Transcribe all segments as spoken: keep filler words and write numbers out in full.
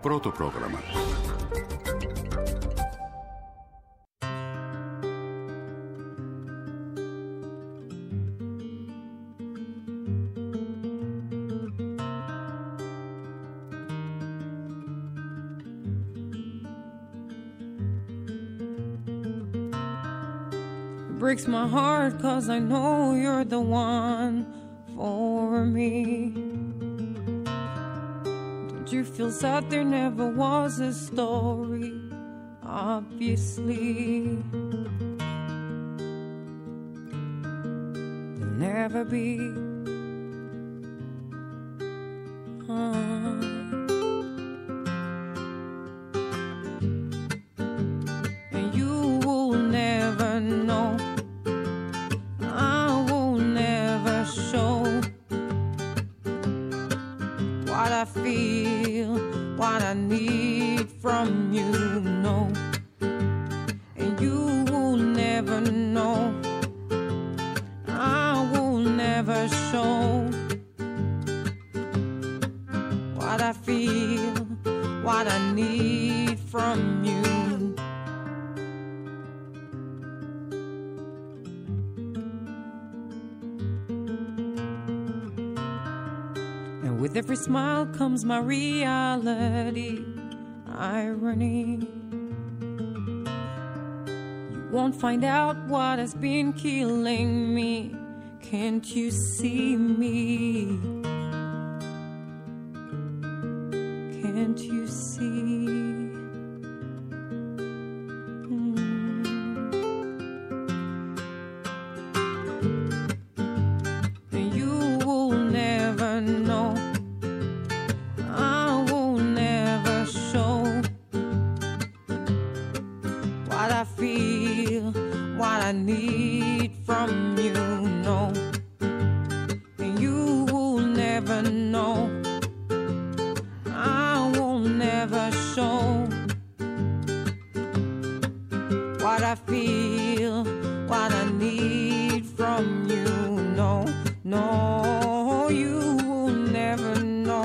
Πρώτο πρόγραμμα. Breaks my heart cause I know you're the one for me. Don't you feel sad there never was a story? Obviously there'll never be. uh. And you will never know, I feel, what I need from you, no. And you will never know, I will never show what I feel, what I need from you. With every smile comes my reality, irony. You won't find out what has been killing me. Can't you see me? Can't you see? And you will never know, what I need from you, no. And you will never know, I will never show what I feel, what I need from you, no, no. You will never know,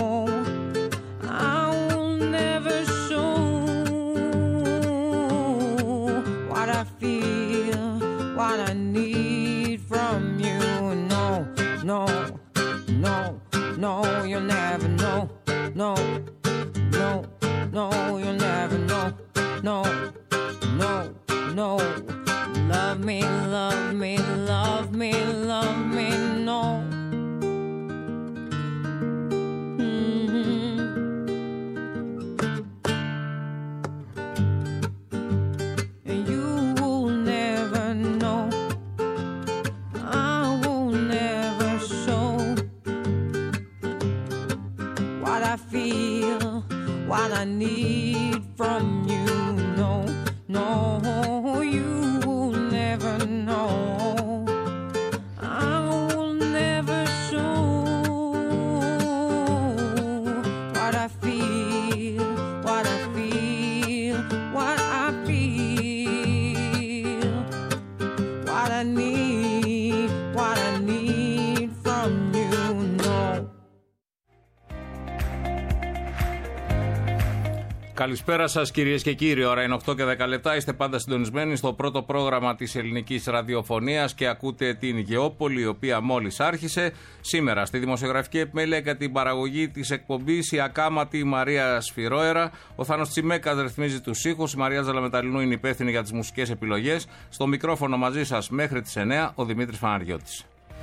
I will never show what I feel, what I need from you. No, no, no, no, you'll never know. No, no, no, you'll never know. No, no, no. Love me, love me, love me, love me, no. Mm-hmm. And you will never know, I will never show what I feel, what I need from you. No, no, you will never know, I will never show what I feel, what I feel, what I feel, what I need, what I need from you, no. Καλησπέρα σας κυρίες και κύριοι, ώρα είναι οκτώ και δέκα λεπτά, είστε πάντα συντονισμένοι στο πρώτο πρόγραμμα της ελληνικής ραδιοφωνίας και ακούτε την Γεώπολη, η οποία μόλις άρχισε. Σήμερα στη δημοσιογραφική επιμέλεια για την παραγωγή της εκπομπής η ακάματη Μαρία Σφυρόερα, ο Θάνος Τσιμέκας ρυθμίζει τους ήχους, η Μαρία Ζαλαμεταλινού είναι υπεύθυνη για τις μουσικές επιλογές. Στο μικρόφωνο μαζί σας μέχρι τις εννιά ο Δημήτρης Φαναριώτης.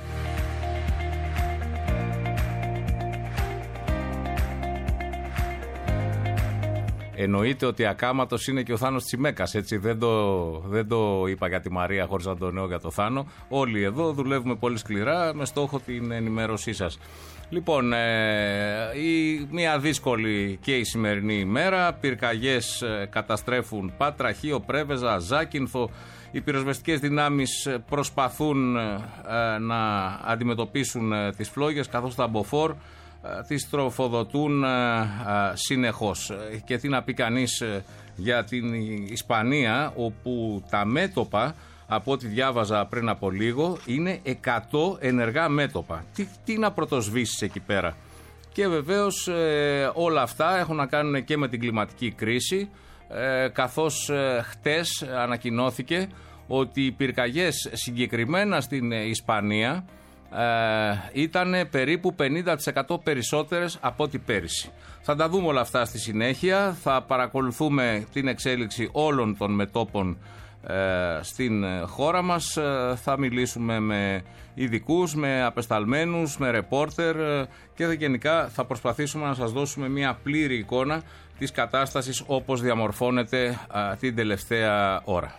Εννοείται ότι ακάματος είναι και ο Θάνος Τσιμέκας, έτσι δεν το, δεν το είπα για τη Μαρία χωρίς να το νέο για το Θάνο. Όλοι εδώ δουλεύουμε πολύ σκληρά με στόχο την ενημέρωσή σας. Λοιπόν, ε, η, μια δύσκολη και η σημερινή ημέρα, πυρκαγιές ε, καταστρέφουν Πάτρα, Χίο, Πρέβεζα, Ζάκυνθο. Οι πυροσβεστικές δυνάμεις προσπαθούν ε, να αντιμετωπίσουν ε, τις φλόγες, καθώς τα μποφόρ τις τροφοδοτούν α, α, συνεχώς. Και τι να πει κανείς για την Ισπανία, όπου τα μέτωπα, από ό,τι διάβαζα πριν από λίγο, είναι εκατό ενεργά μέτωπα. Τι, τι να πρωτοσβήσεις εκεί πέρα? Και βεβαίως ε, όλα αυτά έχουν να κάνουν και με την κλιματική κρίση, ε, καθώς ε, χτες ανακοινώθηκε ότι οι πυρκαγιές συγκεκριμένα στην Ισπανία ε, ήταν περίπου πενήντα τοις εκατό περισσότερες από ό,τι πέρυσι. Θα τα δούμε όλα αυτά στη συνέχεια, θα παρακολουθούμε την εξέλιξη όλων των μετώπων ε, στην χώρα μας, ε, θα μιλήσουμε με ειδικούς, με απεσταλμένους, με ρεπόρτερ ε, και γενικά θα προσπαθήσουμε να σας δώσουμε μια πλήρη εικόνα της κατάστασης όπως διαμορφώνεται ε, την τελευταία ώρα.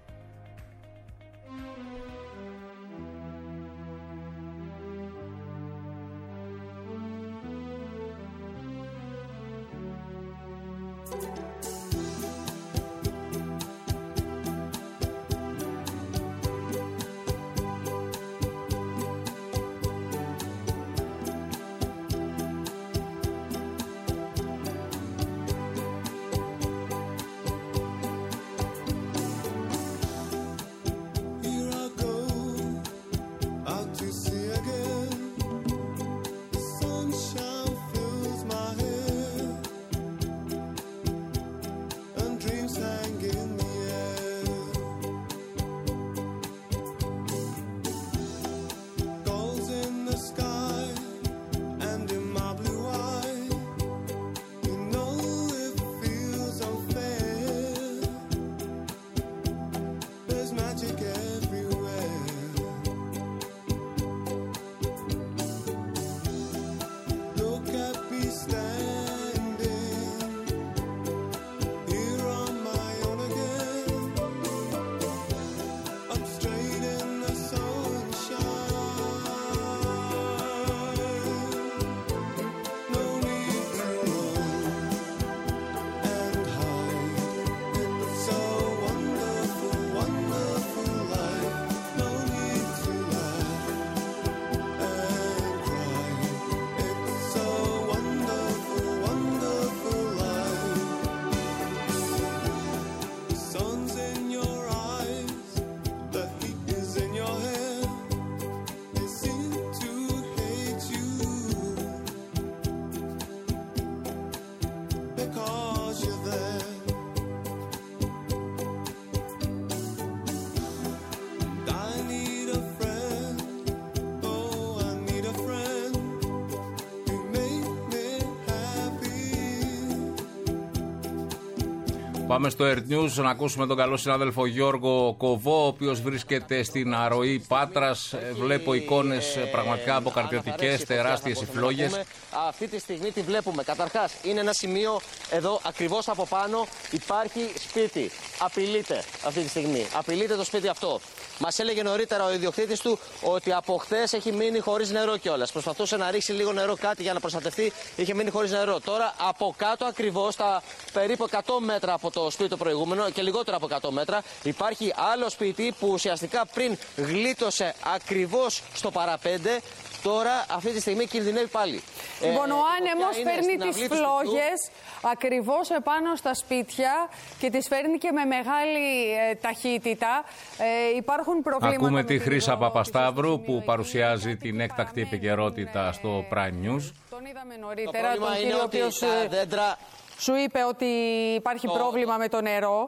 Πάμε στο Earth News να ακούσουμε τον καλό συνάδελφο Γιώργο Κοβό, ο οποίος βρίσκεται στην Αρροή Πάτρας. Βλέπω εικόνες πραγματικά αποκαρδιωτικές, τεράστιες οι φλόγες. Αυτή τη στιγμή τη βλέπουμε. Καταρχάς, είναι ένα σημείο εδώ ακριβώς από πάνω. Υπάρχει σπίτι. Απειλείται αυτή τη στιγμή. Απειλείται το σπίτι αυτό. Μας έλεγε νωρίτερα ο ιδιοκτήτης του ότι από χθες έχει μείνει χωρίς νερό κιόλας. Προσπαθούσε να ρίξει λίγο νερό κάτι για να προστατευτεί. Είχε μείνει χωρίς νερό. Τώρα από κάτω ακριβώς, στα περίπου εκατό μέτρα από το σπίτι το προηγούμενο και λιγότερο από εκατό μέτρα, υπάρχει άλλο σπίτι που ουσιαστικά πριν γλίτωσε ακριβώς στο παραπέντε. Τώρα αυτή τη στιγμή κινδυνεύει πάλι. Λοιπόν, ο άνεμος παίρνει τις φλόγες ακριβώς επάνω στα σπίτια και τις φέρνει και με μεγάλη ε, ταχύτητα. Ε, υπάρχουν προβλήματα. Ακούμε τη Χρύσα Παπασταύρου που παρουσιάζει την έκτακτη επικαιρότητα στο Prime News. Τον είδαμε νωρίτερα, το τον κύριο ο οποίος δέντρα... σου είπε ότι υπάρχει το... πρόβλημα με το νερό.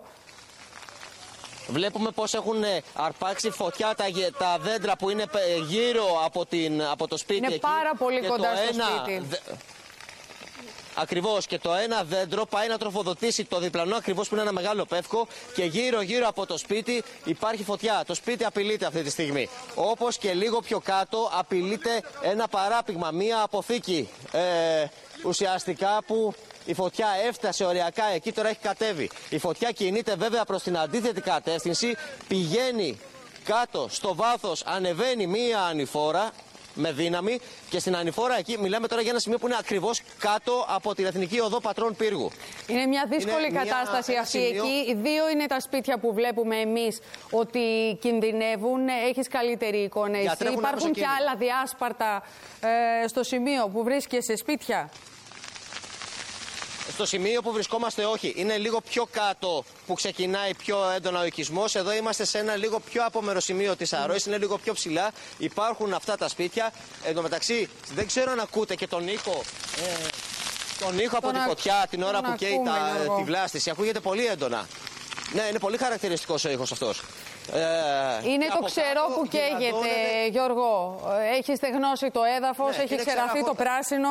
Βλέπουμε πως έχουν αρπάξει φωτιά τα, τα δέντρα που είναι γύρω από, την, από το σπίτι. Είναι εκεί. πάρα πολύ και κοντά στο ένα, σπίτι. Δε, ακριβώς, και το ένα δέντρο πάει να τροφοδοτήσει το διπλανό ακριβώς που είναι ένα μεγάλο πεύκο και γύρω γύρω από το σπίτι υπάρχει φωτιά. Το σπίτι απειλείται αυτή τη στιγμή. Όπως και λίγο πιο κάτω απειλείται ένα παράπηγμα, μία αποθήκη ε, ουσιαστικά που... Η φωτιά έφτασε οριακά εκεί, τώρα έχει κατέβει. Η φωτιά κινείται βέβαια προς την αντίθετη κατεύθυνση, πηγαίνει κάτω στο βάθος, ανεβαίνει μία ανηφόρα με δύναμη και στην ανηφόρα εκεί μιλάμε τώρα για ένα σημείο που είναι ακριβώς κάτω από την Εθνική Οδό Πατρών Πύργου. Είναι μια δύσκολη είναι κατάσταση μια... αυτή σημείο... εκεί. Δύο είναι τα σπίτια που βλέπουμε εμείς ότι κινδυνεύουν. Έχεις καλύτερη εικόνα εσύ. Υπάρχουν και άλλα διάσπαρτα ε, στο σημείο που βρίσκεσαι σπίτια. Στο σημείο που βρισκόμαστε όχι. Είναι λίγο πιο κάτω που ξεκινάει πιο έντονα ο οικισμός. Εδώ είμαστε σε ένα λίγο πιο απόμερο σημείο της Αρρώης. Είναι λίγο πιο ψηλά. Υπάρχουν αυτά τα σπίτια. Εν τω μεταξύ δεν ξέρω αν ακούτε και τον ήχο. Ε, τον ήχο από τον τη φωτιά την ώρα που καίει ακούμε, τα, τη βλάστηση. Ακούγεται πολύ έντονα. Ναι, είναι πολύ χαρακτηριστικός ο ήχος αυτός. Ε, είναι το ξερό που καίγεται, Γιώργο. Έχει στεγνώσει το έδαφος, ναι, έχει ξεραθεί το πράσινο.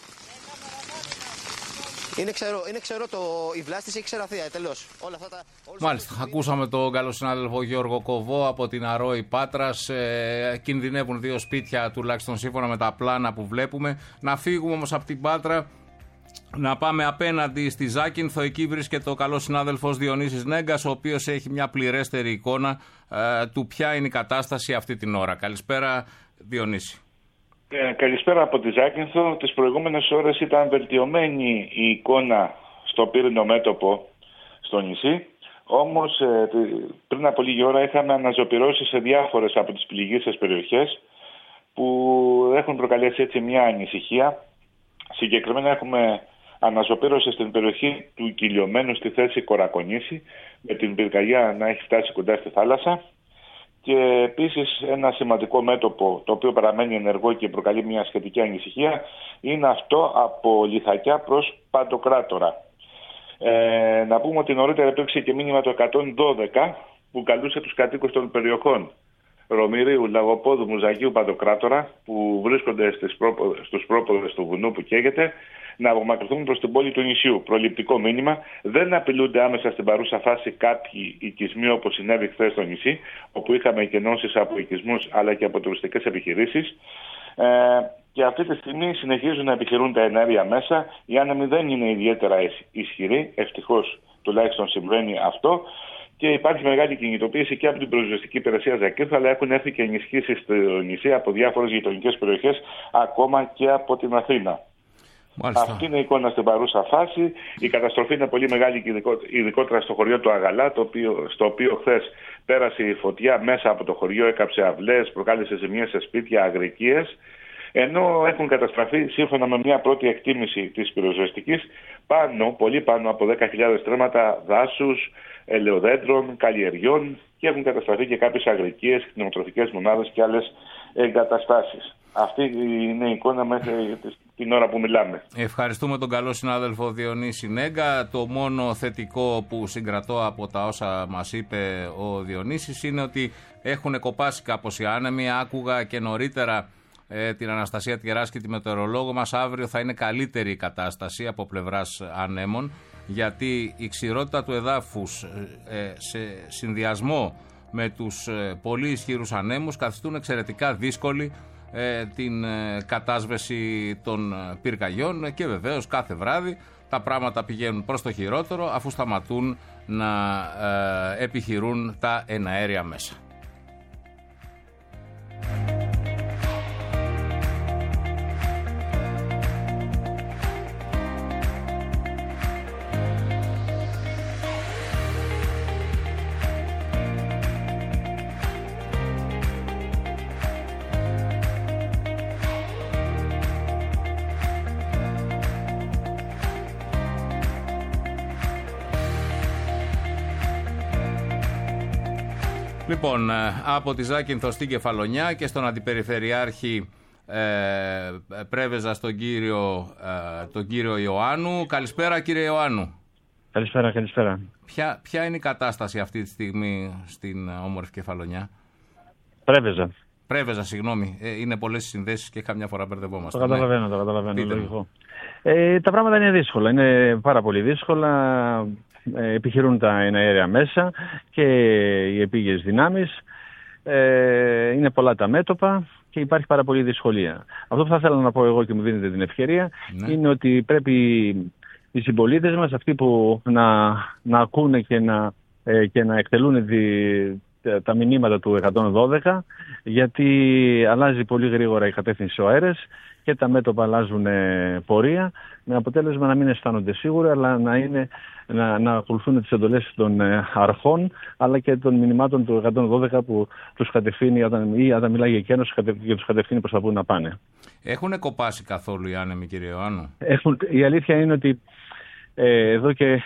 Είναι ξερό, είναι ξερό το, η βλάστηση έχει ξεραθεί, τελώς. Όλα αυτά τα, Μάλιστα, τα... ακούσαμε τον καλό συνάδελφο Γιώργο Κοβό από την Αρρώη Πάτρας. Ε, κινδυνεύουν δύο σπίτια, τουλάχιστον σύμφωνα με τα πλάνα που βλέπουμε. Να φύγουμε όμως από την Πάτρα, να πάμε απέναντι στη Ζάκυνθο. Εκεί βρίσκεται ο καλός συνάδελφος Διονύσης Νέγκας, ο οποίος έχει μια πληρέστερη εικόνα ε, του ποια είναι η κατάσταση αυτή την ώρα. Καλησπέρα, Διονύση. Ε, καλησπέρα από τη Ζάκυνθο. Τις προηγούμενες ώρες ήταν βελτιωμένη η εικόνα στο πύρινο μέτωπο στο νησί. Όμως ε, πριν από λίγη ώρα είχαμε αναζωπυρώσεις σε διάφορες από τις πληγείσες περιοχές που έχουν προκαλέσει έτσι μια ανησυχία. Συγκεκριμένα έχουμε αναζωπήρωση στην περιοχή του Κιλιομένου στη θέση Κορακονήσι, με την πυρκαγιά να έχει φτάσει κοντά στη θάλασσα. Και επίσης ένα σημαντικό μέτωπο το οποίο παραμένει ενεργό και προκαλεί μια σχετική ανησυχία είναι αυτό από Λιθακιά προς Παντοκράτορα. Ε, να πούμε ότι νωρίτερα υπήρξε και μήνυμα το εκατόν δώδεκα που καλούσε τους κατοίκους των περιοχών Ρωμηρίου, Λαγοπόδου, Μουζαγίου, Παντοκράτορα που βρίσκονται στις πρόποδες, στους πρόποδες του βουνού που καίγεται να απομακρυνθούν προς την πόλη του νησιού. Προληπτικό μήνυμα. Δεν απειλούνται άμεσα στην παρούσα φάση κάποιοι οικισμοί όπως συνέβη χθες στο νησί, όπου είχαμε εκενώσεις από οικισμούς αλλά και από τουριστικές επιχειρήσεις. Ε, και αυτή τη στιγμή συνεχίζουν να επιχειρούν τα εναέρια μέσα. Η άνεμη δεν είναι ιδιαίτερα ισχυρή. Ευτυχώς τουλάχιστον συμβαίνει αυτό. Και υπάρχει μεγάλη κινητοποίηση και από την πυροσβεστική υπηρεσία Ζακύνθου, αλλά έχουν έρθει και ενισχύσεις στο νησί από διάφορες γειτονικές περιοχές, ακόμα και από την Αθήνα. Μάλιστα. Αυτή είναι η εικόνα στην παρούσα φάση. Η καταστροφή είναι πολύ μεγάλη, ειδικότερα στο χωριό του Αγαλά, το οποίο, στο οποίο χθες πέρασε η φωτιά μέσα από το χωριό, έκαψε αυλές, προκάλεσε ζημιές σε σπίτια, αγρικίες. Ενώ έχουν καταστραφεί, σύμφωνα με μια πρώτη εκτίμηση της πυροσβεστικής, πάνω, πολύ πάνω από δέκα χιλιάδες στρέμματα δάσους, ελαιοδέντρων, καλλιεργιών και έχουν καταστραφεί και κάποιες αγρικίες, κτηνοτροφικές μονάδες και άλλες εγκαταστάσεις. Αυτή είναι η εικόνα μέχρι την ώρα που μιλάμε. Ευχαριστούμε τον καλό συνάδελφο Διονύση Νέγκα. Το μόνο θετικό που συγκρατώ από τα όσα μας είπε ο Διονύσης είναι ότι έχουν κοπάσει κάπως οι άνεμοι. Άκουγα και νωρίτερα ε, την Αναστασία Τιεράσκη, τη μετεωρολόγο μας. Αύριο θα είναι καλύτερη η κατάσταση από πλευράς ανέμων, γιατί η ξηρότητα του εδάφους ε, σε συνδυασμό με τους ε, πολύ ισχυρούς ανέμους καθιστούν εξαιρετικά δύσκολη ε, την ε, κατάσβεση των ε, πυρκαγιών και βεβαίως κάθε βράδυ τα πράγματα πηγαίνουν προς το χειρότερο αφού σταματούν να ε, επιχειρούν τα εναέρια μέσα. Λοιπόν, από τη Ζάκυνθο στην Κεφαλονιά και στον Αντιπεριφερειάρχη ε, Πρέβεζα στον κύριο, ε, τον κύριο Ιωάννου. Καλησπέρα κύριε Ιωάννου. Καλησπέρα, καλησπέρα. Ποια, ποια είναι η κατάσταση αυτή τη στιγμή στην όμορφη Κεφαλονιά? Πρέβεζα. Πρέβεζα, συγγνώμη. Ε, είναι πολλές συνδέσεις και καμιά φορά μπερδευόμαστε. Το καταλαβαίνω, ναι. το καταλαβαίνω. Ε, τα πράγματα είναι δύσκολα, είναι πάρα πολύ δύσκολα. Επιχειρούν τα εναέρια μέσα και οι επίγειες δυνάμεις. Ε, είναι πολλά τα μέτωπα και υπάρχει πάρα πολύ δυσκολία. Αυτό που θα ήθελα να πω εγώ και μου δίνετε την ευκαιρία, ναι, είναι ότι πρέπει οι συμπολίτες μας, αυτοί που να, να ακούνε και να, ε, και να εκτελούν τη, τα μηνύματα του εκατόν δώδεκα, γιατί αλλάζει πολύ γρήγορα η κατεύθυνση ο αέρας και τα μέτωπα αλλάζουν πορεία, με αποτέλεσμα να μην αισθάνονται σίγουρα, αλλά να, είναι, να, να ακολουθούν τις εντολές των αρχών, αλλά και των μηνυμάτων του εκατόν δώδεκα που τους κατευθύνει, όταν, ή όταν μιλάει για εκένωση και τους κατευθύνει προς τα πού να πάνε. Έχουν κοπάσει καθόλου οι άνεμοι, κύριε Ιωάννου? Έχουν, η αλήθεια είναι ότι Ε, εδώ και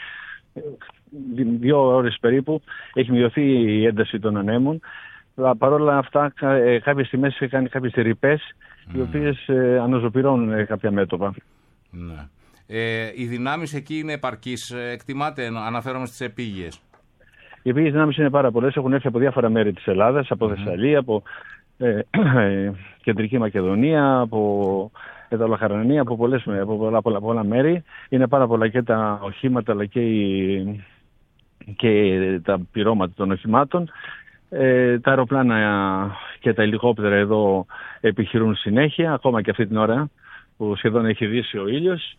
δύο ώρες περίπου έχει μειωθεί η ένταση των ανέμων. Παρ' όλα αυτά, κάποιες στιγμές έχει κάνει κάποιες ρηπές, mm. οι οποίες ε, αναζωπυρώνουν κάποια μέτωπα. Ναι. Ε, οι δυνάμεις εκεί είναι επαρκείς, εκτιμάται, αναφέρομαι στις επίγειες. Οι επίγειες δυνάμεις είναι πάρα πολλές, έχουν έρθει από διάφορα μέρη της Ελλάδας, από mm. Θεσσαλία, από ε, ε, Κεντρική Μακεδονία, από Εδωλοχαρανία, από, πολλές, από πολλά, πολλά, πολλά μέρη. Είναι πάρα πολλά και τα οχήματα, αλλά και, οι, και τα πυρώματα των οχημάτων. Ε, τα αεροπλάνα και τα ελικόπτερα εδώ επιχειρούν συνέχεια, ακόμα και αυτή την ώρα που σχεδόν έχει δύσει ο ήλιος.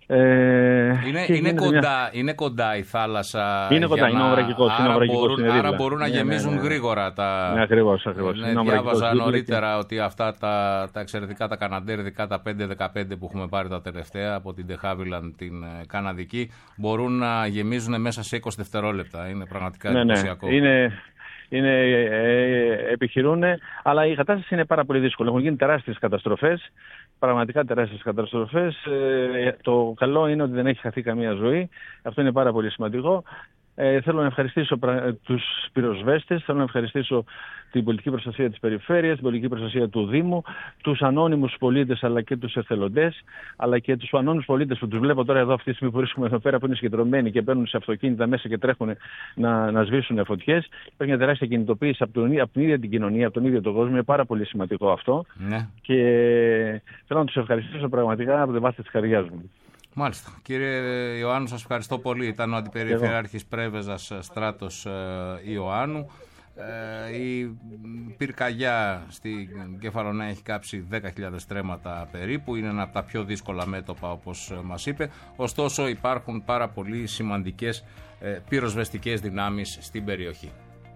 Ε, είναι, είναι, κοντά, μια... είναι κοντά η θάλασσα. Είναι κοντά, είναι ομορραγικός. Άρα, είναι μπορούν, είναι άρα μπορούν να ναι, γεμίζουν ναι, ναι. γρήγορα τα. Ναι, ακριβώς, ακριβώς. Ναι, διάβαζα νωρίτερα και... ότι αυτά τα, τα εξαιρετικά τα καναντέρδικα, τα πέντε δεκαπέντε που έχουμε πάρει τα τελευταία από την De Havilland την καναδική, μπορούν να γεμίζουν μέσα σε είκοσι δευτερόλεπτα. Είναι πραγματικά ναι, εντυπωσιακό. Ναι, είναι... Είναι, ε, επιχειρούν, αλλά η κατάσταση είναι πάρα πολύ δύσκολη. Έχουν γίνει τεράστιες καταστροφές, πραγματικά τεράστιες καταστροφές. Ε, το καλό είναι ότι δεν έχει χαθεί καμία ζωή. Αυτό είναι πάρα πολύ σημαντικό. Ε, θέλω να ευχαριστήσω τους πυροσβέστες, θέλω να ευχαριστήσω την πολιτική προστασία της περιφέρειας, την πολιτική προστασία του Δήμου, τους ανώνυμους πολίτες αλλά και τους εθελοντές, αλλά και τους ανώνυμους πολίτες που τους βλέπω τώρα εδώ αυτή τη στιγμή που βρίσκουμε εδώ πέρα, που είναι συγκεντρωμένοι και μπαίνουν σε αυτοκίνητα μέσα και τρέχουν να, να σβήσουν φωτιές. Υπάρχει μια τεράστια κινητοποίηση από, τον, από την ίδια την κοινωνία, από τον ίδιο τον κόσμο. Είναι πάρα πολύ σημαντικό αυτό. Ναι. Και θέλω να τους ευχαριστήσω πραγματικά από την βάση της καρδιάς μου. Μάλιστα. Κύριε Ιωάννου, σας ευχαριστώ πολύ. Ήταν ο Αντιπεριφερειάρχης Πρέβεζας Στράτος ε, Ιωάννου. Ε, η πυρκαγιά στην Κεφαλονιά έχει κάψει δέκα χιλιάδες στρέμματα περίπου. Είναι ένα από τα πιο δύσκολα μέτωπα, όπως μας είπε. Ωστόσο υπάρχουν πάρα πολύ σημαντικές ε, πυροσβεστικές δυνάμεις στην περιοχή.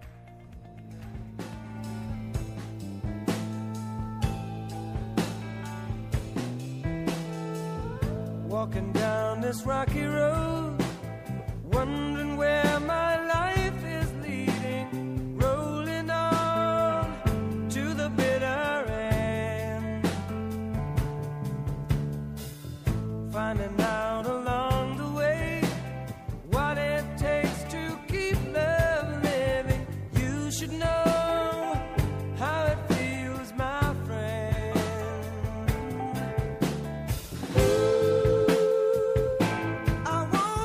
Walking down this rocky road, wondering where my life is leading, rolling on to the bitter end, finding out along the way what it takes to keep love living. You should know how it feels, my friend. I want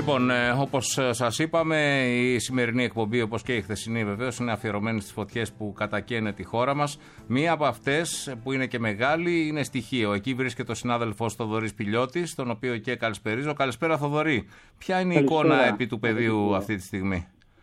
Λοιπόν, ε, όπως σας είπαμε, η σημερινή εκπομπή, όπως και η χθεσινή βεβαίως, είναι αφιερωμένη στις φωτιές που κατακαίνε τη χώρα μας. Μία από αυτές, που είναι και μεγάλη, είναι στοιχείο. Εκεί βρίσκεται ο συνάδελφος Θοδωρής Πηλιώτης, τον οποίο και καλησπερίζω. Καλησπέρα, Θοδωρή. Ποια είναι η Καλησπέρα. εικόνα επί του πεδίου αυτή τη στιγμή?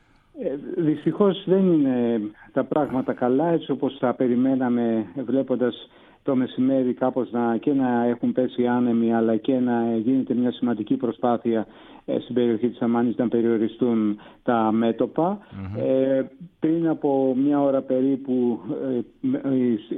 Ε, δυστυχώς δεν είναι τα πράγματα καλά, έτσι όπως τα περιμέναμε, βλέποντας το μεσημέρι κάπως να, και να έχουν πέσει άνεμοι, αλλά και να γίνεται μια σημαντική προσπάθεια ε, στην περιοχή της Αμάνης να περιοριστούν τα μέτωπα. Mm-hmm. Ε, πριν από μια ώρα περίπου ε,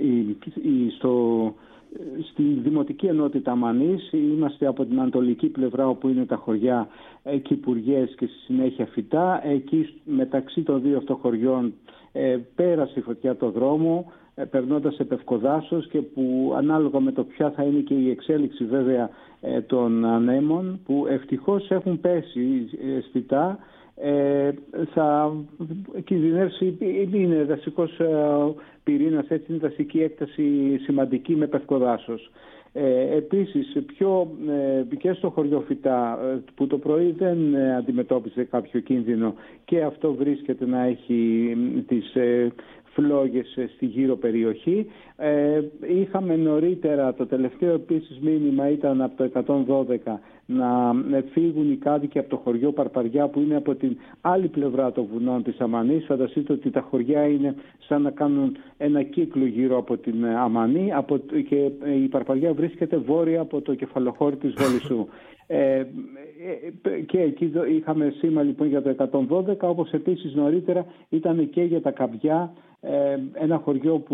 ε, στο, στη Δημοτική Ενότητα Αμανής, είμαστε από την ανατολική πλευρά όπου είναι τα χωριά ε, Κυπουργές και στη συνέχεια Φυτά. Εκεί μεταξύ των δύο αυτών χωριών ε, πέρασε η φωτιά το δρόμο, περνώντας σε πευκοδάσος, και που ανάλογα με το ποια θα είναι και η εξέλιξη βέβαια των ανέμων, που ευτυχώς έχουν πέσει αισθητά, ε, θα κινδυνεύσει, είναι δασικός πυρήνας, έτσι είναι δασική έκταση σημαντική με πευκοδάσος. Ε, επίσης, πιο, ε, και στο χωριό Φυτά, που το πρωί δεν ε, αντιμετώπισε κάποιο κίνδυνο, και αυτό βρίσκεται να έχει τις ε, φλόγες στη γύρω περιοχή. Ε, είχαμε νωρίτερα, το τελευταίο επίσης μήνυμα ήταν από το εκατόν δώδεκα, να φύγουν οι κάτοικοι από το χωριό Παρπαριά, που είναι από την άλλη πλευρά των βουνών της Αμανής. Φανταστείτε ότι τα χωριά είναι σαν να κάνουν ένα κύκλο γύρω από την Αμανή, από, και η Παρπαριά βρίσκεται βόρεια από το κεφαλοχώρι της Βολισσού. Ε, και εκεί είχαμε σήμα λοιπόν για το εκατόν δώδεκα, όπως επίσης νωρίτερα ήταν και για τα Καμπιά, ε, ένα χωριό που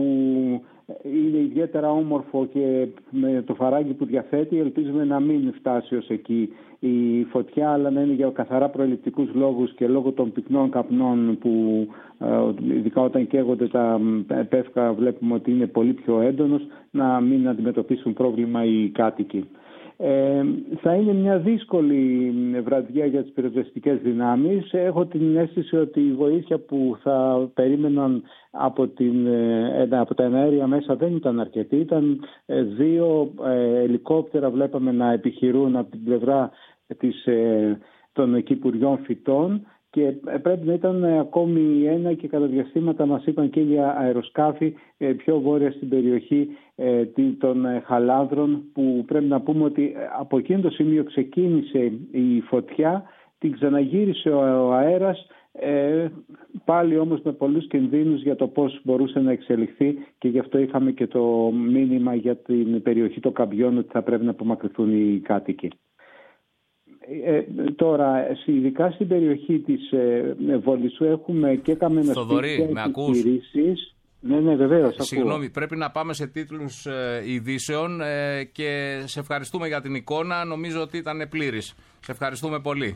είναι ιδιαίτερα όμορφο και με το φαράγγι που διαθέτει. Ελπίζουμε να μην φτάσει ως εκεί η φωτιά, αλλά να είναι για καθαρά προελειπτικούς λόγους και λόγω των πυκνών καπνών που ειδικά όταν καίγονται τα πεύκα βλέπουμε ότι είναι πολύ πιο έντονος, να μην αντιμετωπίσουν πρόβλημα οι κάτοικοι. Ε, θα είναι μια δύσκολη βραδιά για τις πυροσβεστικές δυνάμεις. Έχω την αίσθηση ότι η βοήθεια που θα περίμεναν από, την, από τα εναέρια μέσα δεν ήταν αρκετή. Ήταν δύο ε, ελικόπτερα βλέπαμε να επιχειρούν από την πλευρά της, ε, των Κυπουριών Φυτών, και πρέπει να ήταν ακόμη ένα, και κατά διαστήματα μας είπαν και για αεροσκάφη πιο βόρεια στην περιοχή των Χαλάνδρων, που πρέπει να πούμε ότι από εκείνο το σημείο ξεκίνησε η φωτιά, την ξαναγύρισε ο αέρας, πάλι όμως με πολλούς κινδύνους για το πώς μπορούσε να εξελιχθεί, και γι' αυτό είχαμε και το μήνυμα για την περιοχή των Καμπιών ότι θα πρέπει να απομακρυνθούν οι κάτοικοι. Ε, τώρα, ειδικά στην περιοχή της ε, Βολισσού έχουμε και καμενοσπίτια επιχειρήσεις. Ναι, ναι, βεβαίως. Συγγνώμη, πρέπει να πάμε σε τίτλους ε, ειδήσεων ε, και σε ευχαριστούμε για την εικόνα. Νομίζω ότι ήταν πλήρης. Σε ευχαριστούμε πολύ.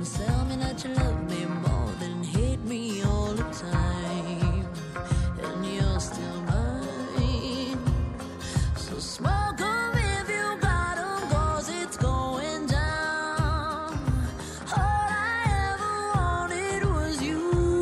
tell me that you love me more than hate me all the time, and you're still mine. So smoke 'em if you got 'em, 'cause it's going down. All I ever wanted was you.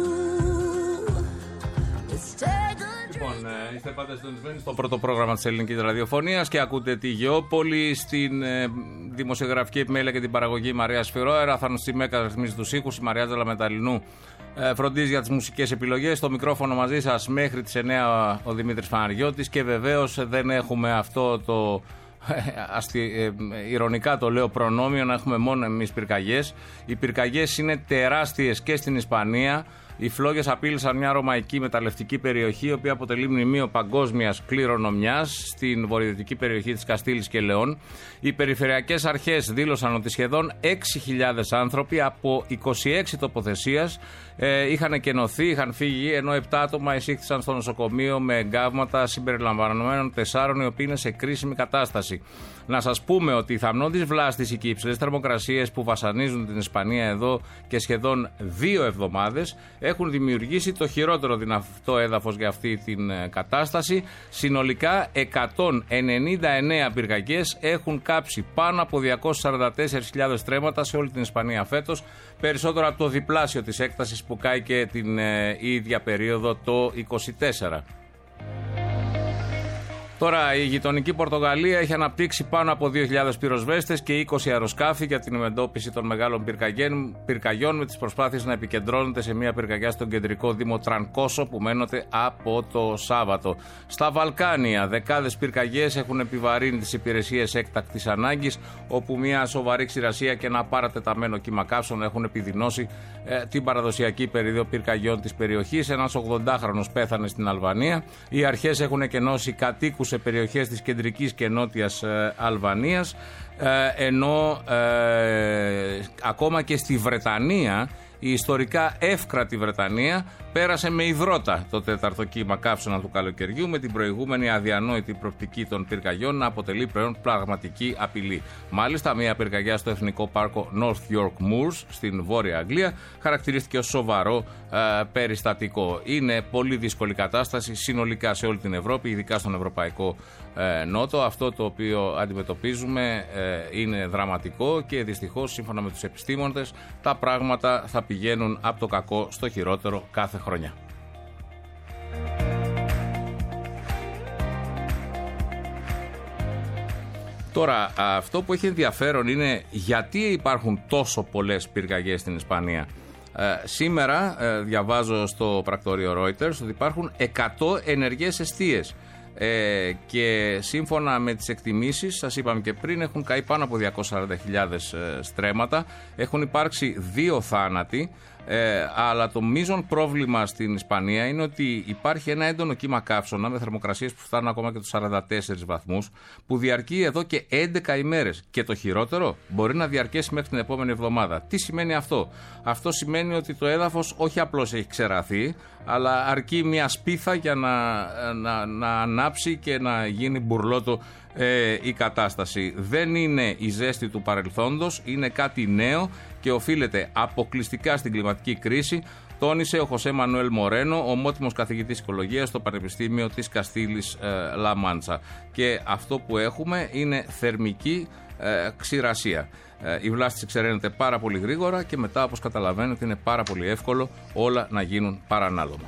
Let's take a drink. Λοιπόν, ε, είστε πάντα συντονισμένοι στο πρώτο πρόγραμμα της ελληνικής ραδιοφωνίας και ακούτε τη Γεώπολη. Στην ε, δημοσιογραφική επιμέλεια και την παραγωγή Μαρία Σφυρόερα. Θάνος Τσιμέκας ρυθμίζει τους ήχους. Η Μαρία Τζαλαμεταλινού ε, φροντίζει για τις μουσικές επιλογές. Στο μικρόφωνο μαζί σας μέχρι τις εννιά ο Δημήτρης Παναγιώτης. Και βεβαίως δεν έχουμε αυτό το. Αστι... Ε, ηρωνικά το λέω προνόμιο να έχουμε μόνο εμείς πυρκαγιές. Οι πυρκαγιές είναι τεράστιες και στην Ισπανία. Οι φλόγες απείλησαν μια ρωμαϊκή μεταλλευτική περιοχή, η οποία αποτελεί μνημείο παγκόσμιας κληρονομιάς στην βορειοδυτική περιοχή της Καστήλης και Λεών. Οι περιφερειακές αρχές δήλωσαν ότι σχεδόν έξι χιλιάδες άνθρωποι από είκοσι έξι τοποθεσίες ε, είχαν εκενωθεί, είχαν φύγει, ενώ επτά άτομα εισήχθησαν στο νοσοκομείο με εγκάβματα συμπεριλαμβανομένων τεσσάρων, οι οποίοι είναι σε κρίσιμη κατάσταση. Να σας πούμε ότι η θαμνώδης βλάστηση και οι υψηλές θερμοκρασίες που βασανίζουν την Ισπανία εδώ και σχεδόν δύο εβδομάδες έχουν δημιουργήσει το χειρότερο δυνατό έδαφος για αυτή την κατάσταση. Συνολικά εκατόν ενενήντα εννέα πυρκαγιές έχουν κάψει πάνω από διακόσιες σαράντα τέσσερις χιλιάδες στρέμματα σε όλη την Ισπανία φέτος, περισσότερο από το διπλάσιο της έκτασης που κάει και την ε, ίδια περίοδο το είκοσι τέσσερα. Τώρα η γειτονική Πορτογαλία έχει αναπτύξει πάνω από δύο χιλιάδες πυροσβέστες και είκοσι αεροσκάφη για την εντόπιση των μεγάλων πυρκαγιών, με τις προσπάθειες να επικεντρώνονται σε μια πυρκαγιά στον κεντρικό δήμο Τρανκόσο που μένονται από το Σάββατο. Στα Βαλκάνια δεκάδες πυρκαγιές έχουν επιβαρύνει τις υπηρεσίες έκτακτης ανάγκης, όπου μια σοβαρή ξηρασία και ένα παρατεταμένο κύμα καύσων έχουν επιδεινώσει ε, την παραδοσιακή περίοδο πυρκαγιών της περιοχής. Ένας ογδοντάχρονος πέθανε στην Αλβανία. Οι αρχές έχουν εκενώσει κατοίκους σε περιοχές της κεντρικής και νότιας ε, Αλβανίας, ε, ενώ ε, ακόμα και στη Βρετανία, η ιστορικά εύκρατη Βρετανία πέρασε με υδρότα το τέταρτο κύμα καύσωνα του καλοκαιριού, με την προηγούμενη αδιανόητη προοπτική των πυρκαγιών να αποτελεί πλέον πραγματική απειλή. Μάλιστα, μια πυρκαγιά στο Εθνικό Πάρκο North York Moors στην Βόρεια Αγγλία χαρακτηρίστηκε ως σοβαρό ε, περιστατικό. Είναι πολύ δύσκολη κατάσταση συνολικά σε όλη την Ευρώπη, ειδικά στον Ευρωπαϊκό ε, Νότο. Αυτό το οποίο αντιμετωπίζουμε ε, είναι δραματικό και δυστυχώς, σύμφωνα με τους επιστήμονες, τα πράγματα θα πηγαίνουν από το κακό στο χειρότερο κάθε χρονιά. Τώρα, αυτό που έχει ενδιαφέρον είναι γιατί υπάρχουν τόσο πολλές πυρκαγιές στην Ισπανία. Ε, σήμερα ε, διαβάζω στο πρακτορείο Reuters ότι υπάρχουν εκατό ενεργές εστίες. Ε, και σύμφωνα με τις εκτιμήσεις, σας είπαμε και πριν, έχουν καεί πάνω από διακόσιες σαράντα χιλιάδες ε, στρέμματα, έχουν υπάρξει δύο θάνατοι, ε, αλλά το μείζον πρόβλημα στην Ισπανία είναι ότι υπάρχει ένα έντονο κύμα καύσωνα με θερμοκρασίες που φτάνουν ακόμα και τους σαράντα τέσσερις βαθμούς, που διαρκεί εδώ και έντεκα ημέρες, και το χειρότερο μπορεί να διαρκέσει μέχρι την επόμενη εβδομάδα. Τι σημαίνει αυτό? Αυτό σημαίνει ότι το έδαφος όχι απλώς έχει ξεραθεί, αλλά αρκεί μια σπίθα για να, να, να ανάψει και να γίνει μπουρλότο ε, η κατάσταση. Δεν είναι η ζέστη του παρελθόντος, είναι κάτι νέο και οφείλεται αποκλειστικά στην κλιματική κρίση, τόνισε ο Χωσέ Μανουέλ Μορένο, ομότιμος καθηγητής οικολογίας στο Πανεπιστήμιο της Καστήλης ε, Λα Μάντσα. Και αυτό που έχουμε είναι θερμική ε, ξηρασία. Ε, η βλάστηση ξεραίνεται πάρα πολύ γρήγορα και μετά, όπως καταλαβαίνετε, είναι πάρα πολύ εύκολο όλα να γίνουν παρανάλωμα.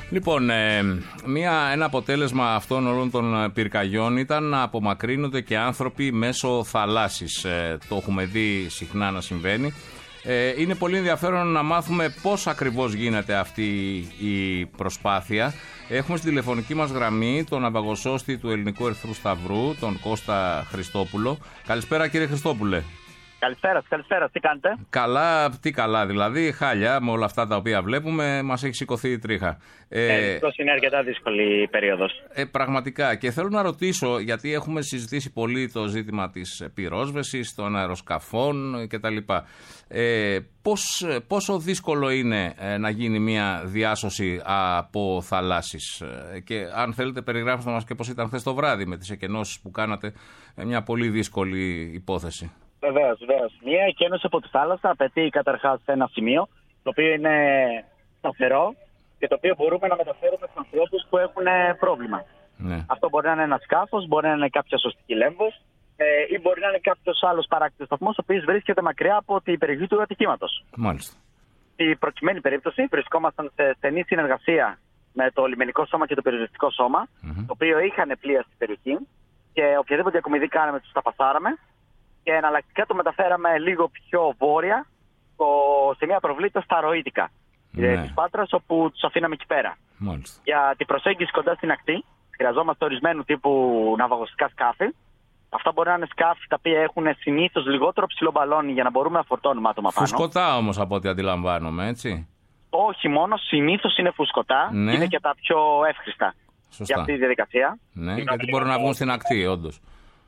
Λοιπόν, ε, μια, ένα αποτέλεσμα αυτών όλων των πυρκαγιών ήταν να απομακρύνονται και άνθρωποι μέσω θαλάσσης. Ε, το έχουμε δει συχνά να συμβαίνει. Ε, είναι πολύ ενδιαφέρον να μάθουμε πώς ακριβώς γίνεται αυτή η προσπάθεια. Έχουμε στη τηλεφωνική μας γραμμή τον ναυαγοσώστη του Ελληνικού Ερυθρού Σταυρού, τον Κώστα Χριστόπουλο. Καλησπέρα, κύριε Χριστόπουλε. Καλησπέρα, καλησπέρα, τι κάνετε? Καλά, τι καλά, δηλαδή χάλια με όλα αυτά τα οποία βλέπουμε, μας έχει σηκωθεί η τρίχα. Ε, ε, είναι αρκετά δύσκολη η περίοδος. Ε, πραγματικά, και θέλω να ρωτήσω, γιατί έχουμε συζητήσει πολύ το ζήτημα της πυρόσβεσης, των αεροσκαφών κτλ. Ε, πώς, πόσο δύσκολο είναι να γίνει μια διάσωση από θαλάσσης, και αν θέλετε περιγράψτε μας και πώς ήταν χθες το βράδυ με τις εκενώσεις που κάνατε, μια πολύ δύσκολη υπόθεση. Βεβαίως, βεβαίως. Μία εκένωση από τη θάλασσα απαιτεί καταρχάς ένα σημείο, το οποίο είναι σταθερό και το οποίο μπορούμε να μεταφέρουμε στους ανθρώπους που έχουν πρόβλημα. Ναι. Αυτό μπορεί να είναι ένα σκάφος, μπορεί να είναι κάποια σωστική λέμβος ε, ή μπορεί να είναι κάποιος άλλος παράκτητος σταθμός, ο οποίος βρίσκεται μακριά από την περιοχή του ατυχήματος. Μάλιστα. Στην προκειμένη περίπτωση βρισκόμασταν σε στενή συνεργασία με το λιμενικό σώμα και το πυροσβεστικό σώμα, mm-hmm. το οποίο είχαν πλοία στην περιοχή και οποιαδήποτε διακομιδή κάναμε τους τα πασάραμε. Και εναλλακτικά το μεταφέραμε λίγο πιο βόρεια το, σε μια προβλήτα στα Ροήτικα ναι. της Πάτρας, όπου τους αφήναμε εκεί πέρα. Μάλιστα. Για την προσέγγιση κοντά στην ακτή χρειαζόμαστε ορισμένου τύπου ναυαγωστικά σκάφη. Αυτά μπορεί να είναι σκάφη τα οποία έχουν συνήθως λιγότερο ψηλό μπαλόνι για να μπορούμε να φορτώνουμε άτομα πάνω. Φουσκωτά όμως από ό,τι αντιλαμβάνομαι, έτσι. Όχι μόνο, συνήθως είναι φουσκωτά, ναι. Είναι και τα πιο εύχριστα. Σωστά. Για αυτή τη διαδικασία. Ναι, είναι γιατί μπορούν να βγουν στην ακτή, όντως.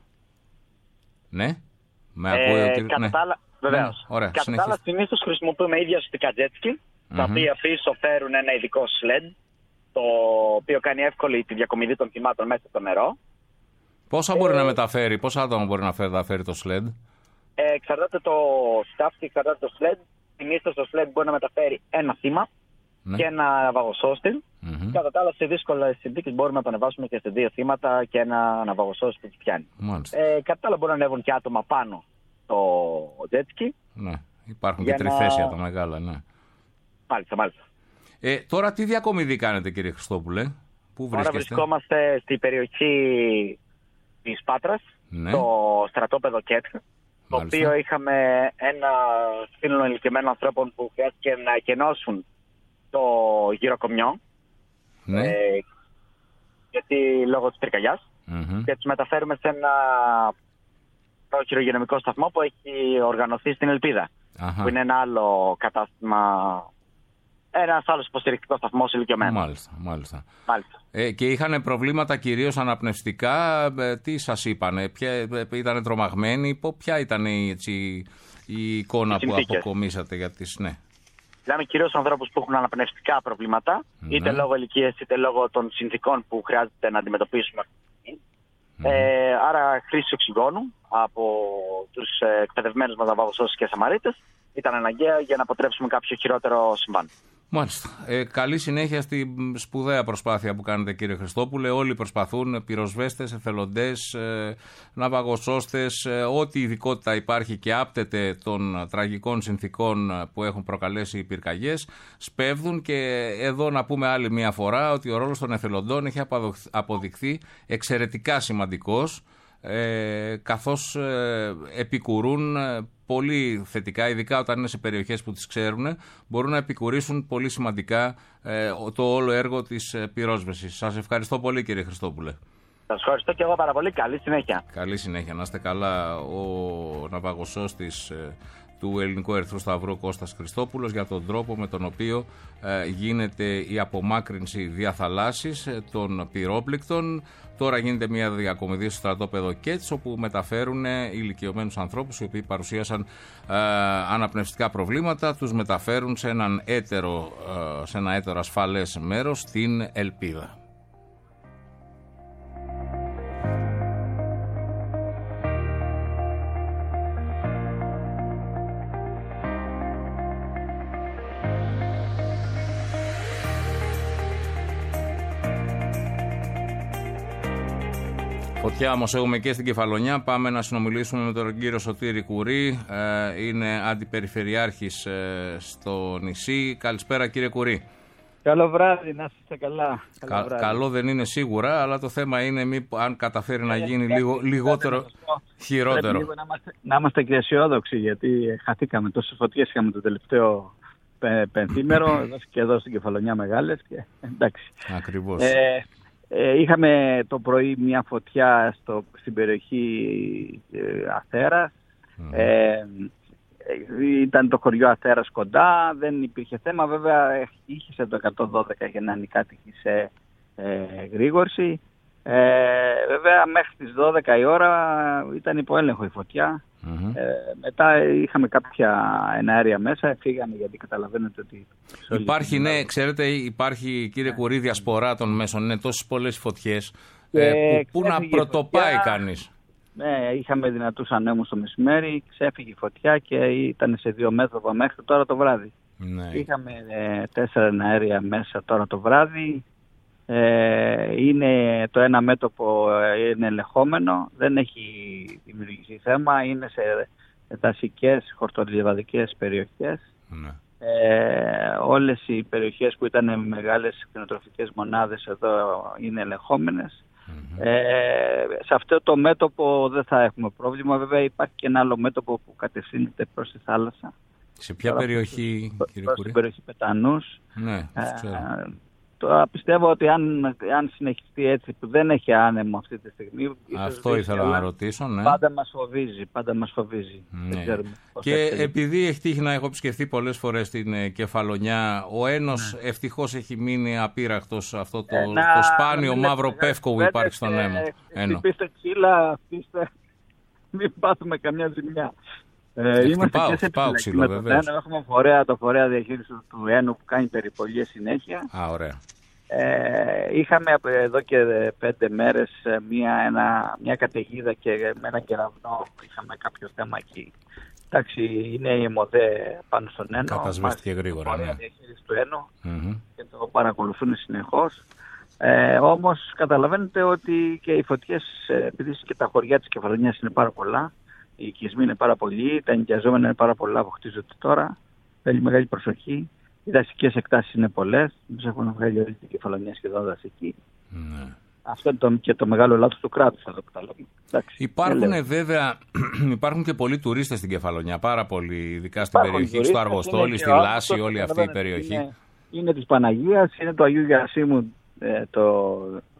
Ναι. Με ακούει ε, ο κύριος... Κατά ναι. τα άλλα, βεβαίως. Ναι, ωραία, κατά τα άλλα, συνήθως χρησιμοποιούμε ίδια σωστικά τζέτσκι, mm-hmm. τα οποία πίσω φέρουν ένα ειδικό σλεντ, το οποίο κάνει εύκολη τη διακομιδή των θυμάτων μέσα στο νερό. Πόσα ε, μπορεί να μεταφέρει, πόσα άτομα μπορεί να μεταφέρει το σλεντ? Ε, εξαρτάται το staff και εξαρτάται το σλεντ. Συνήθως το σλεντ μπορεί να μεταφέρει ένα θύμα ναι. και ένα ναυαγοσώστη. Mm-hmm. Κατά τα άλλα, σε δύσκολες συνθήκες μπορούμε να το ανεβάσουμε και σε δύο θύματα και ένα ναυαγοσώστη που τους πιάνει. Ε, κατά τα άλλα, μπορεί να ανέβουν και άτομα πάνω στο τζέτσκι. Ναι, υπάρχουν και τριθέσια να... τα μεγάλα, ναι. Μάλιστα, μάλιστα. Ε, τώρα τι διακομιδή κάνετε, κύριε Χριστόπουλε? Πού βρίσκεστε? Τώρα βρισκόμαστε στην περιοχή της Πάτρας, ναι. το στρατόπεδο ΚΕΤΧ, το οποίο είχαμε ένα σύνολο ηλικιωμένων ανθρώπων που χρειάστηκε να εκενώσουν το γυροκομιό, ναι. ε, γιατί λόγω της πυρκαγιάς, mm-hmm. και τους μεταφέρουμε σε ένα χειρουργενομικό σταθμό που έχει οργανωθεί στην Ελπίδα, uh-huh. που είναι ένα άλλο κατάστημα, ένας άλλος υποστηρικτικός σταθμός ηλικιωμένων. Μάλιστα, μάλιστα. μάλιστα. Ε, και είχαν προβλήματα κυρίως αναπνευστικά, ε, τι σας είπανε, ποια, ε, ήταν τρομαγμένοι, ποια ήταν η, έτσι, η εικόνα οι που αποκομίσατε για τις, ναι. Μιλάμε κυρίως ανθρώπους που έχουν αναπνευστικά προβλήματα, ναι. είτε λόγω ηλικίας είτε λόγω των συνθηκών που χρειάζεται να αντιμετωπίσουμε. Mm. Ε, άρα χρήση οξυγόνου από τους εκπαιδευμένους μας ναυαγοσώστες και σαμαρίτες ήταν αναγκαία για να αποτρέψουμε κάποιο χειρότερο συμβάν. Μάλιστα. Ε, καλή συνέχεια στη σπουδαία προσπάθεια που κάνετε, κύριε Χριστόπουλε. Όλοι προσπαθούν, πυροσβέστες, εθελοντές, ε, ναυαγοσώστες, ε, ό,τι ειδικότητα υπάρχει και άπτεται των τραγικών συνθήκων που έχουν προκαλέσει οι πυρκαγιές, σπέβδουν. Και εδώ να πούμε άλλη μια φορά ότι ο ρόλος των εθελοντών έχει αποδειχθεί εξαιρετικά σημαντικός, ε, καθώς ε, επικουρούν πολύ θετικά, ειδικά όταν είναι σε περιοχές που τις ξέρουν, μπορούν να επικουρήσουν πολύ σημαντικά ε, το όλο έργο της ε, πυρόσβεσης. Σας ευχαριστώ πολύ, κύριε Χριστόπουλε. Σας ευχαριστώ και εγώ πάρα πολύ. Καλή συνέχεια. Καλή συνέχεια. Να είστε καλά. Ο ναυαγοσώστης ε, του Ελληνικού Ερυθρού Σταυρού, Κώστας Χριστόπουλος, για τον τρόπο με τον οποίο ε, γίνεται η απομάκρυνση διαθαλάσσης ε, των πυρόπληκτων. Τώρα γίνεται μια διακομιδή στο στρατόπεδο ΚΕΤΣ, όπου μεταφέρουν ηλικιωμένους ανθρώπους οι οποίοι παρουσίασαν ε, αναπνευστικά προβλήματα, τους μεταφέρουν σε, έναν έτερο, ε, σε ένα έτερο ασφαλές μέρος στην Ελπίδα. Φωτιά όμως έχουμε και στην Κεφαλονιά. Πάμε να συνομιλήσουμε με τον κύριο Σωτήρη Κουρί. Ε, είναι αντιπεριφερειάρχης ε, στο νησί. Καλησπέρα, κύριε Κουρί. Καλό βράδυ, να είστε καλά. Κα, καλό δεν είναι σίγουρα, αλλά το θέμα είναι μη, αν καταφέρει να γίνει λίγο, λιγότερο χειρότερο. Πρέπει λίγο να είμαστε, να είμαστε και αισιόδοξοι, γιατί χαθήκαμε τόσες φωτιές είχαμε το τελευταίο πε, πενθήμερο και εδώ στην Κεφαλονιά μεγάλες. Και, εντάξει. Ακριβώς. Ε, ε, είχαμε το πρωί μια φωτιά στο, στην περιοχή ε, Αθέρας. Mm. Ε, Ήταν το χωριό Αθέρας κοντά, δεν υπήρχε θέμα. Βέβαια είχε το εκατόν δώδεκα για να είναι οι κάτοικοι σε ε, γρήγορση. Ε, βέβαια μέχρι τις δώδεκα η ώρα ήταν υπό έλεγχο η φωτιά. Mm-hmm. Ε, μετά είχαμε κάποια εναέρια μέσα, φύγαμε γιατί καταλαβαίνετε ότι... Υπάρχει, ναι, ξέρετε, υπάρχει κύριε Κουρί διασπορά των μέσων, είναι τόσες πολλές φωτιές ε, που, που να πρωτοπάει φωτιά, κανείς. Ναι, είχαμε δυνατούς ανέμους το μεσημέρι, ξέφυγε η φωτιά και ήταν σε δύο μέτωπα μέχρι τώρα το βράδυ. Ναι. Είχαμε ε, τέσσερα αέρια μέσα τώρα το βράδυ. Ε, είναι, το ένα μέτωπο είναι ελεγχόμενο, δεν έχει δημιουργηθεί θέμα, είναι σε δασικές, χορτολιβαδικές περιοχές. Ναι. Ε, όλες οι περιοχές που ήταν μεγάλες κτηνοτροφικές μονάδες εδώ είναι ελεγχόμενες. Mm-hmm. Ε, σε αυτό το μέτωπο δεν θα έχουμε πρόβλημα. Βέβαια υπάρχει και ένα άλλο μέτωπο που κατευθύνεται προς τη θάλασσα. Σε ποια Τώρα, περιοχή, προς, κύριε προς Κουρί? Στην περιοχή Πετανούς. Ναι, ε, τώρα πιστεύω ότι αν, αν συνεχιστεί έτσι, που δεν έχει άνεμο αυτή τη στιγμή. Αυτό ήθελα να ρωτήσω, ναι. Πάντα μας φοβίζει, πάντα μας φοβίζει. Ναι. Και επειδή έχει τύχει να έχω επισκεφθεί πολλές φορές την ε, Κεφαλονιά, ο Ένος ναι. ευτυχώς έχει μείνει απείραχτος αυτό το, ε, το να, σπάνιο να, μαύρο πεύκο που υπάρχει στον Έμο. Χτυπήστε ξύλα, χτυπήστε, μην πάθουμε καμιά ζημιά. Ε, είμαστε και σε επιλέξη με τον Ένο. Έχουμε φορέα, το φορέα διαχείριση του Ένου που κάνει περιπολίες συνέχεια. Α, ωραία. Ε, είχαμε εδώ και πέντε μέρες μια, ένα, μια καταιγίδα και με ένα κεραυνό είχαμε κάποιο θέμα εκεί. Εντάξει, είναι η ΕΜΟΔΕ πάνω στον Ένο. Κατασβέστηκε γρήγορα, ναι. Διαχείριση του Ένου mm-hmm. και το παρακολουθούν συνεχώς. Ε, όμως καταλαβαίνετε ότι και οι φωτιές, επειδή και τα χωριά της Κεφαλονιάς είναι πάρα πολλά, οι οικισμοί είναι πάρα πολλοί, τα ενοικιαζόμενα είναι πάρα πολλά που χτίζονται τώρα, θέλει μεγάλη προσοχή. Οι δασικές εκτάσεις είναι πολλές, τους έχουν βγάλει όλη την Κεφαλονιά σχεδόν δασική. Ναι. Αυτό είναι το, και το μεγάλο λάθος του κράτους εδώ που τα λέμε. Υπάρχουν βέβαια, υπάρχουν και πολλοί τουρίστες στην Κεφαλονιά, πάρα πολλοί, ειδικά στην υπάρχουν περιοχή, στο Αργοστόλι, στη Λάση, όλη αυτή η περιοχή. Είναι, είναι της Παναγίας, είναι το Αγίου Γερασίμου ε, το,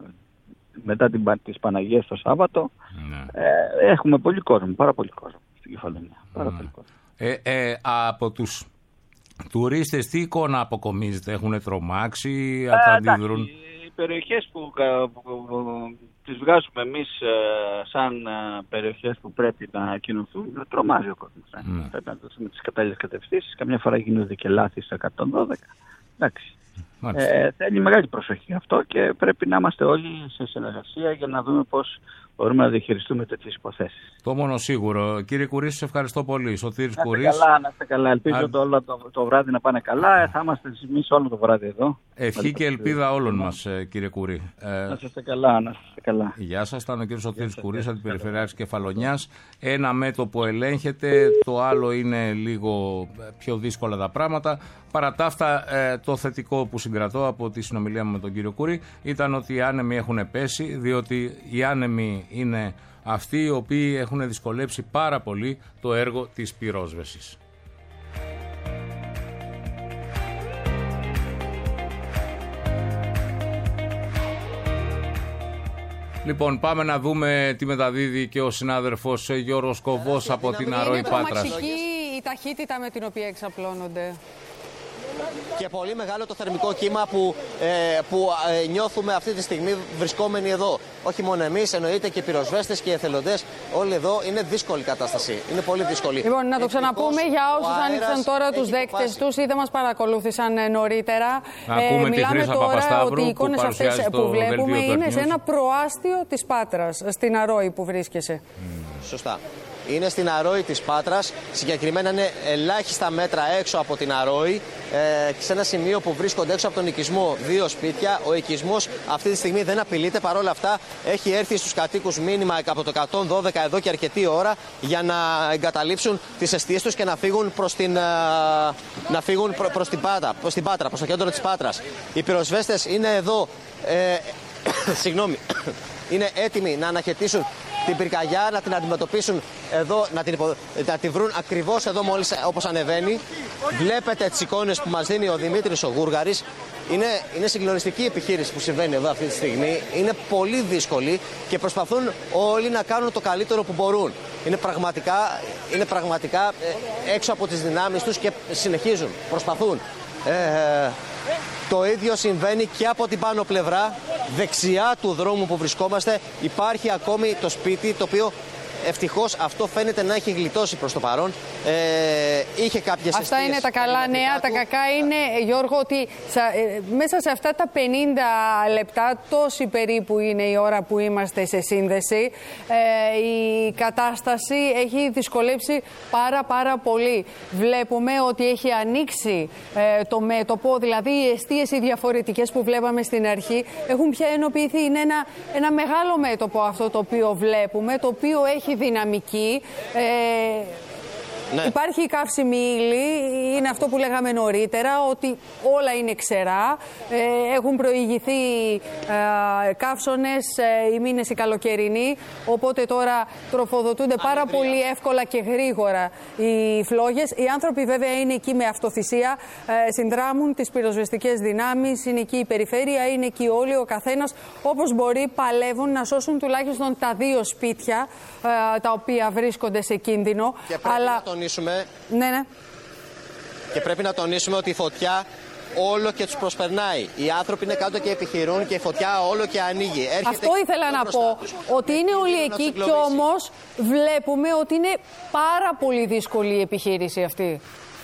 μετά την, της Παναγίας το Σάββατο. Ναι. Ε, έχουμε πολύ κόσμο, πάρα πολύ κόσμο στην Κεφαλονιά. Πάρα ναι. πολύ κόσμο. Ε, ε, από τους τουρίστες τι εικόνα αποκομίζετε, έχουν τρομάξει, ε, αντιδρούν? Οι περιοχές που, που, που, που τις βγάζουμε εμείς ε, σαν ε, περιοχές που πρέπει να κοινωθούν, τρομάζει ο κόσμος. Ε. Ναι. Πρέπει να δώσουμε τις κατάλληλες κατευθύνσεις, καμιά φορά γίνονται και λάθη στο εκατόν δώδεκα. Εντάξει. Ε, θέλει μεγάλη προσοχή αυτό και πρέπει να είμαστε όλοι σε συνεργασία για να δούμε πώς μπορούμε να διαχειριστούμε τέτοιες υποθέσεις. Το μόνο σίγουρο. Κύριε Κουρί, σας ευχαριστώ πολύ. Σωτήρης Κουρής. Να είστε καλά, να είστε καλά. Ελπίζω Α... το, όλο το, το βράδυ να πάνε καλά. Θα είμαστε εμείς όλο το βράδυ εδώ. Ευχή και ελπίδα όλων μας, κύριε Κουρί. Να είστε καλά, να είστε καλά. Γεια σας, ήταν ο κύριος Σωτήρης Κουρής, αντιπεριφερειάρχης Κεφαλονιάς. Ένα μέτωπο ελέγχεται, το άλλο είναι λίγο πιο δύσκολα τα πράγματα. Παρά τα αυτά, το θετικό που συγκρατώ από τη συνομιλία μου με τον κύριο Κουρί ήταν ότι οι άνεμοι έχουν πέσει, διότι οι άνεμοι είναι αυτοί οι οποίοι έχουν δυσκολέψει πάρα πολύ το έργο της πυρόσβεσης. Λοιπόν, πάμε να δούμε τι μεταδίδει και ο συνάδελφος Γιώργος Κοβός από την Αρρώη Πάτρας. Είναι τρομακτική η ταχύτητα με την οποία εξαπλώνονται. Και πολύ μεγάλο το θερμικό κύμα που, ε, που ε, νιώθουμε αυτή τη στιγμή βρισκόμενοι εδώ. Όχι μόνο εμείς, εννοείται και οι πυροσβέστες και οι εθελοντές. Όλοι εδώ είναι δύσκολη κατάσταση. Είναι πολύ δύσκολη. Λοιπόν, να το ξαναπούμε για όσους άνοιξαν τώρα τους δέκτες τους ή δεν μας παρακολούθησαν νωρίτερα. Ακούμε ε, τη Χρύσα Παπασταύρου ότι οι εικόνες αυτές που βλέπουμε είναι σε ένα προάστιο της Πάτρας, στην Αρρώη που βρίσκεσαι. Mm. Σωστά. είναι στην Αρόη της Πάτρας. Συγκεκριμένα είναι ελάχιστα μέτρα έξω από την Αρόη, ε, σε ένα σημείο που βρίσκονται έξω από τον οικισμό δύο σπίτια. Ο οικισμός αυτή τη στιγμή δεν απειλείται. Παρόλα αυτά, έχει έρθει στους κατοίκους μήνυμα από το εκατόν δώδεκα εδώ και αρκετή ώρα για να εγκαταλείψουν τις εστίες τους και να φύγουν προς την, να φύγουν προ, προς την Πάτρα, προς την Πάτρα, προς το κέντρο της Πάτρας. Οι πυροσβέστες είναι εδώ, ε, συγγνώμη, είναι έτοιμοι να αναχαιτήσουν την πυρκαγιά, να την αντιμετωπίσουν εδώ, να την, υπο... να την βρουν ακριβώς εδώ μόλις όπως ανεβαίνει. Βλέπετε τις εικόνες που μας δίνει ο Δημήτρης ο Γούργαρης. Είναι, είναι συγκλονιστική επιχείρηση που συμβαίνει εδώ αυτή τη στιγμή. Είναι πολύ δύσκολη και προσπαθούν όλοι να κάνουν το καλύτερο που μπορούν. Είναι πραγματικά, είναι πραγματικά έξω από τις δυνάμεις τους και συνεχίζουν, προσπαθούν. Ε, το ίδιο συμβαίνει και από την πάνω πλευρά, δεξιά του δρόμου που βρισκόμαστε. Υπάρχει ακόμη το σπίτι, το οποίο ευτυχώς αυτό φαίνεται να έχει γλιτώσει προς το παρόν. Ε, είχε κάποιες Αυτά είναι τα καλά νέα. Τα κακά είναι, Γιώργο, ότι σα, ε, μέσα σε αυτά τα πενήντα λεπτά, τόση περίπου είναι η ώρα που είμαστε σε σύνδεση, ε, η κατάσταση έχει δυσκολέψει πάρα πάρα πολύ. Βλέπουμε ότι έχει ανοίξει ε, το μέτωπο, δηλαδή οι εστίες οι διαφορετικές που βλέπαμε στην αρχή έχουν πια ενοποιηθεί. Είναι ένα, ένα μεγάλο μέτωπο αυτό το οποίο βλέπουμε, το οποίο έχει δυναμική. Ε, ναι. Υπάρχει καύσιμη ύλη, είναι αυτό που λέγαμε νωρίτερα, ότι όλα είναι ξερά. Ε, έχουν προηγηθεί ε, καύσονες, ε, οι μήνες οι καλοκαιρινοί, οπότε τώρα τροφοδοτούνται πάρα πολύ εύκολα και γρήγορα οι φλόγες. Οι άνθρωποι βέβαια είναι εκεί με αυτοθυσία, ε, συνδράμουν τις πυροσβεστικές δυνάμεις, είναι εκεί η περιφέρεια, είναι εκεί όλοι, ο καθένας όπως μπορεί παλεύουν να σώσουν τουλάχιστον τα δύο σπίτια ε, τα οποία βρίσκονται σε κίνδυνο. Και πρέπει αλλά... να τονίσουμε... Ναι, ναι. Και πρέπει να τονίσουμε ότι η φωτιά όλο και τους προσπερνάει. Οι άνθρωποι είναι κάτω και επιχειρούν και η φωτιά όλο και ανοίγει. Έρχεται Αυτό ήθελα να πω, τους. ότι είναι όλοι εκεί κι όμως βλέπουμε ότι είναι πάρα πολύ δύσκολη η επιχείρηση αυτή.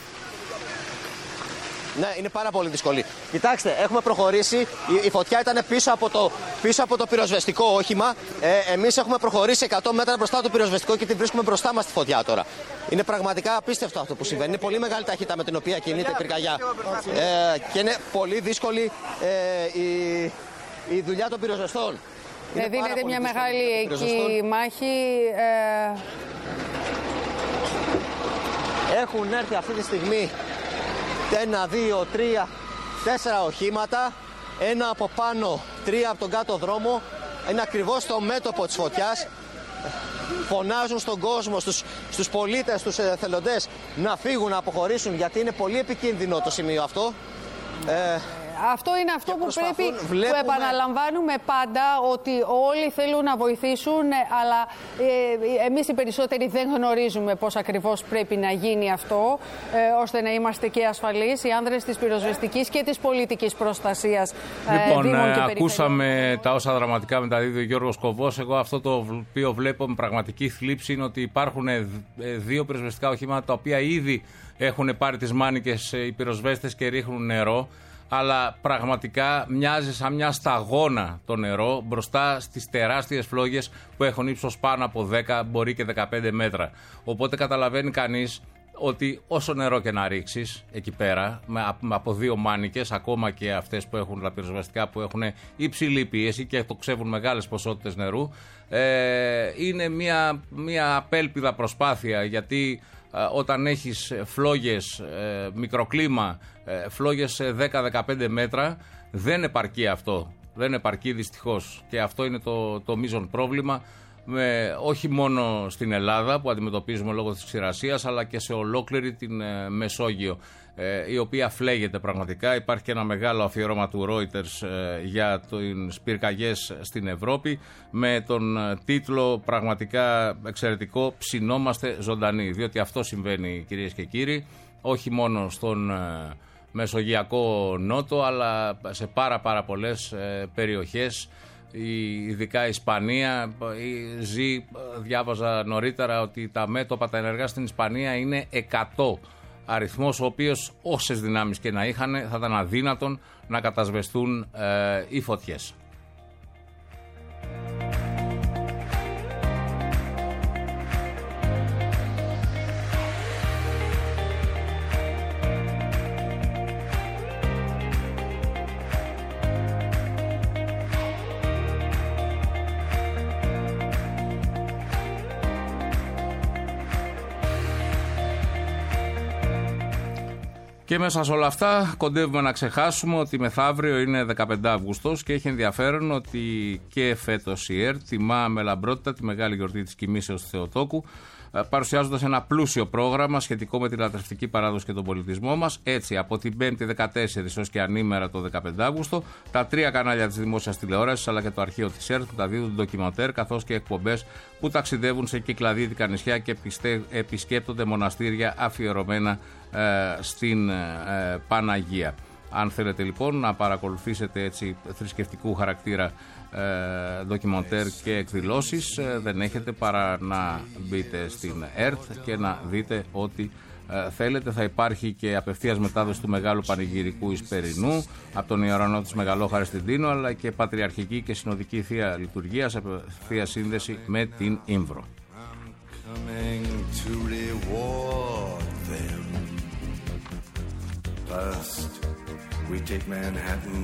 Ναι, είναι πάρα πολύ δύσκολη. Κοιτάξτε, έχουμε προχωρήσει. Η, η φωτιά ήταν πίσω από το, πίσω από το πυροσβεστικό όχημα. Ε, εμείς έχουμε προχωρήσει εκατό μέτρα μπροστά από το πυροσβεστικό και την βρίσκουμε μπροστά μας τη φωτιά τώρα. Είναι πραγματικά απίστευτο αυτό που συμβαίνει. Είναι πολύ μεγάλη ταχύτητα με την οποία κινείται η πυρκαγιά. Ε, και είναι πολύ δύσκολη ε, η, η δουλειά των πυροσβεστών. Ε, δίνεται μια μεγάλη εκεί μάχη. Ε... Έχουν έρθει αυτή τη στιγμή ένα, δύο, τρία, τέσσερα οχήματα. Ένα από πάνω, τρία από τον κάτω δρόμο. Είναι ακριβώς στο μέτωπο της φωτιάς. Φωνάζουν στον κόσμο, στους, στους πολίτες, στους εθελοντές να φύγουν, να αποχωρήσουν, γιατί είναι πολύ επικίνδυνο το σημείο αυτό. Ε, Αυτό είναι αυτό που πρέπει, βλέπουμε... που επαναλαμβάνουμε πάντα, ότι όλοι θέλουν να βοηθήσουν, αλλά ε, εμείς οι περισσότεροι δεν γνωρίζουμε πώς ακριβώς πρέπει να γίνει αυτό, ε, ώστε να είμαστε και ασφαλείς, οι άνδρες της πυροσβεστικής και της πολιτικής προστασίας. Λοιπόν, ε, Δήμων και ακούσαμε τα όσα δραματικά μεταδίδει ο Γιώργος Κοβός. Εγώ αυτό το οποίο βλέπω με πραγματική θλίψη είναι ότι υπάρχουν δύο πυροσβεστικά οχήματα τα οποία ήδη έχουν πάρει τις μάνικες οι πυροσβέστες και ρίχνουν νερό. Αλλά πραγματικά μοιάζει σαν μια σταγόνα το νερό μπροστά στις τεράστιες φλόγες που έχουν ύψος πάνω από δέκα, μπορεί και δεκαπέντε μέτρα. Οπότε καταλαβαίνει κανείς ότι όσο νερό και να ρίξεις εκεί πέρα, από δύο μάνικες, ακόμα και αυτές που έχουν τα πυροσβεστικά που έχουν υψηλή πίεση και εκτοξεύουν μεγάλες ποσότητες νερού, ε, είναι μια, μια απέλπιδα προσπάθεια, γιατί όταν έχεις φλόγες, ε, μικροκλίμα, ε, φλόγες σε δέκα με δεκαπέντε μέτρα, δεν επαρκεί αυτό. Δεν επαρκεί δυστυχώς. Και αυτό είναι το, το μείζον πρόβλημα, με, όχι μόνο στην Ελλάδα που αντιμετωπίζουμε λόγω της ξηρασίας, αλλά και σε ολόκληρη την ε, Μεσόγειο, ε, η οποία φλέγεται πραγματικά. Υπάρχει και ένα μεγάλο αφιερώμα του Reuters ε, για τις πυρκαγιές στην Ευρώπη, με τον ε, τίτλο πραγματικά εξαιρετικό «Ψινόμαστε ζωντανοί», διότι αυτό συμβαίνει, κυρίες και κύριοι, όχι μόνο στον ε, Μεσογειακό Νότο, αλλά σε πάρα πάρα πολλές ε, περιοχές, ειδικά η Ισπανία. Ζει, διάβαζα νωρίτερα ότι τα μέτωπα τα ενεργά στην Ισπανία είναι εκατό. Αριθμός ο οποίος όσες δυνάμεις και να είχαν θα ήταν αδύνατον να κατασβεστούν ε, οι φωτιές. Και μέσα σε όλα αυτά κοντεύουμε να ξεχάσουμε ότι μεθαύριο είναι δεκαπέντε Αυγούστος και έχει ενδιαφέρον ότι και φέτος η ΕΡΤ τιμά με λαμπρότητα τη μεγάλη γιορτή της Κοιμήσεως του Θεοτόκου, παρουσιάζοντας ένα πλούσιο πρόγραμμα σχετικό με τη λατρευτική παράδοση και τον πολιτισμό μας. Έτσι, από την πέμπτη δεκατέσσερις έως και ανήμερα το δεκαπέντε Αυγούστο, τα τρία κανάλια της δημόσιας τηλεόρασης αλλά και το αρχείο της ΕΡΤ τα δίδουν ντοκιμαντέρ καθώς και εκπομπές που ταξιδεύουν σε κυκλαδίτικα νησιά και επισκέπτονται μοναστήρια αφιερωμένα ε, στην ε, Παναγία. Αν θέλετε λοιπόν να παρακολουθήσετε έτσι θρησκευτικού χαρακτήρα ε, ντοκιμαντέρ και εκδηλώσεις, ε, δεν έχετε παρά να μπείτε στην ΕΡΤ και να δείτε ότι ε, θέλετε. Θα υπάρχει και απευθείας μετάδοση του Μεγάλου Πανηγυρικού Ισπερινού από τον Ιερονό της Μεγαλόχαρης στην Τίνο, αλλά και πατριαρχική και συνοδική θεία λειτουργία σε θεία σύνδεση με την Ήμβρο. First, we take Manhattan.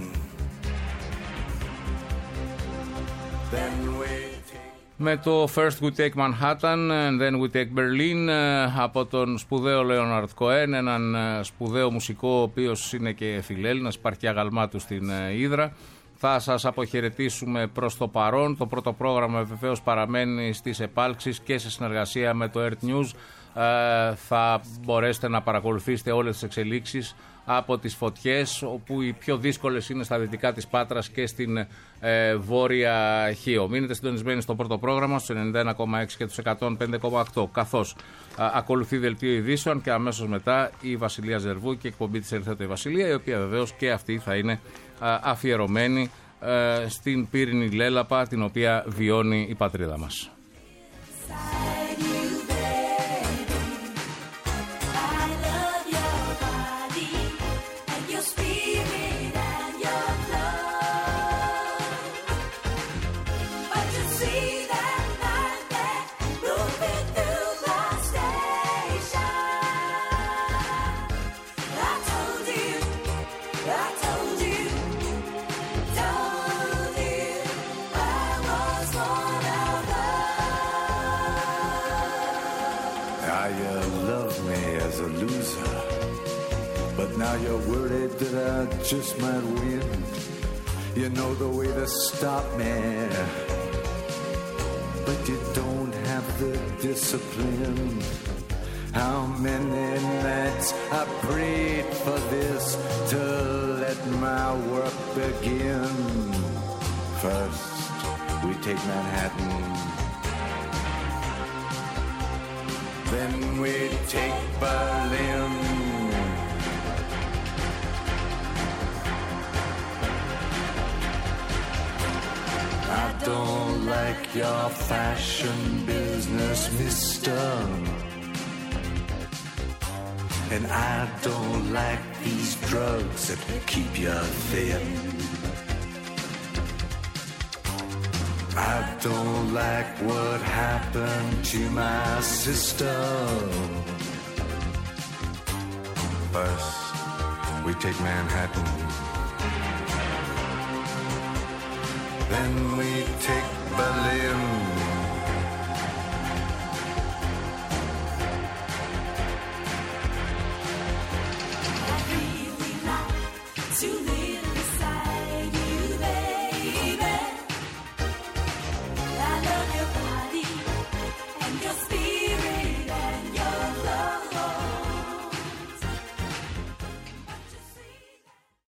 Then we take... Με το First we take Manhattan and then we take Berlin από τον σπουδαίο Λέοναρντ Κοέν, έναν σπουδαίο μουσικό ο οποίος είναι και φιλέλληνας, υπάρχει και αγαλμά του στην Ύδρα. Θα σας αποχαιρετήσουμε προς το παρόν. Το πρώτο πρόγραμμα βεβαίως παραμένει στις επάλξεις και σε συνεργασία με το Earth News. Ε, θα μπορέσετε να παρακολουθήσετε όλες τις εξελίξεις από τις φωτιές, όπου οι πιο δύσκολες είναι στα δυτικά της Πάτρας και στην ε, βόρεια Χίο. Μείνετε συντονισμένοι στο πρώτο πρόγραμμα στους ενενήντα ένα κόμμα έξι και τους εκατόν πέντε κόμμα οκτώ, καθώς α, ακολουθεί δελτίο ειδήσεων και αμέσως μετά η Βασιλεία Ζερβού και η εκπομπή της Ελευθερία η Βασιλεία, η οποία βεβαίως και αυτή θα είναι α, αφιερωμένη α, στην πύρινη λέλαπα την οποία βιώνει η πατρίδα μας. Now you're worried that I just might win. You know the way to stop me, but you don't have the discipline. How many nights I prayed for this to let my work begin. First we take Manhattan, then we take Berlin. I don't like your fashion business, mister. And I don't like these drugs that keep you thin. I don't like what happened to my sister. First, we take Manhattan. Then we take Berlin.